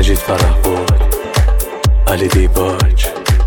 مجید فرهبود، علی دیباج.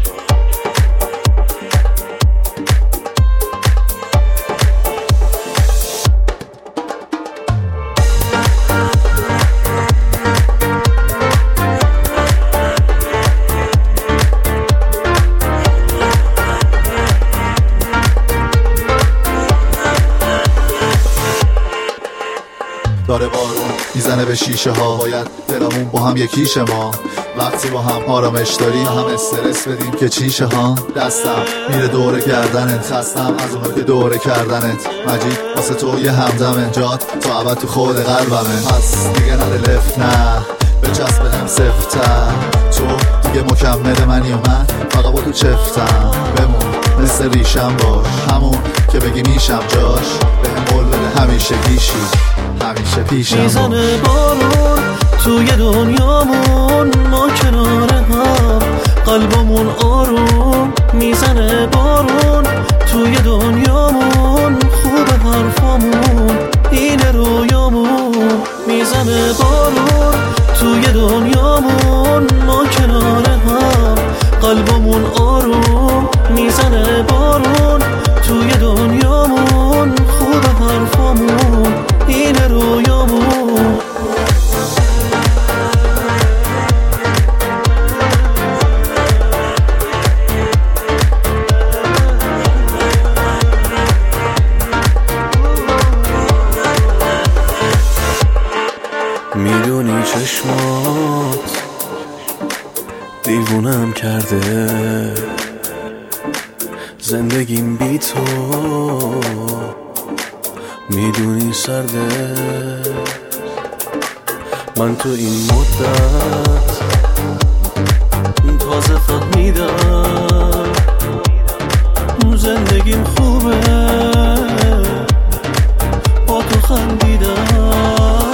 داره بارون میزنه به شیشه ها، باید دلمون با هم یکیشه. ما وقتی با هم آرامش داریم هم استرس بدیم که چیشه ها. دستم میره دوره گردنت، خستم از اونو که دوره کردنت. مجید واسه تو یه همدمه، جات تا ابد تو خود قلبمه. پس دیگه نده لفت، نه بچسب بهم سفتر. تو دیگه مکمل منی و من فقط با تو چفتم. بمون مثل ریشم باش، همون که بگی میشم جاش. بهم قول بده همیشه گیشی، همیشه پیشم. میزنه بارون توی دنیامون، ما کنار هم قلبمون آروم. میزنه بارون توی دنیامون، خوب حرفامون اینه رویامون. میزنه بارون توی دنیامون، ما کنار هم قلبمون آروم. میزنه بارون توی دنیامون، خوب حرفامون اینه رویامون. میدونی چشمات دیوونم کرده، زندگیم بی تو میدونی سرده. من تو این مدت تازه فهمیدم زندگیم خوبه، با تو خندیدم.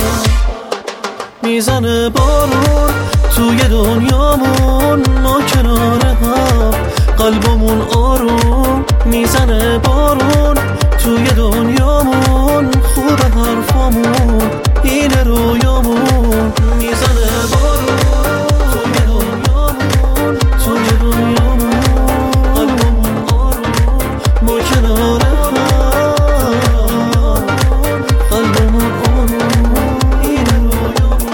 میزنه بارون توی دنیامون، ما کنار هم قلبمون آروم. میزنه بارون توی دنیامون، خوب حرفامون اینه رویامون. میزنه بارون توی دنیامون، توی دنیامون قلبمون آروم. ما کنار هم قلبمون آروم اینه رویامون.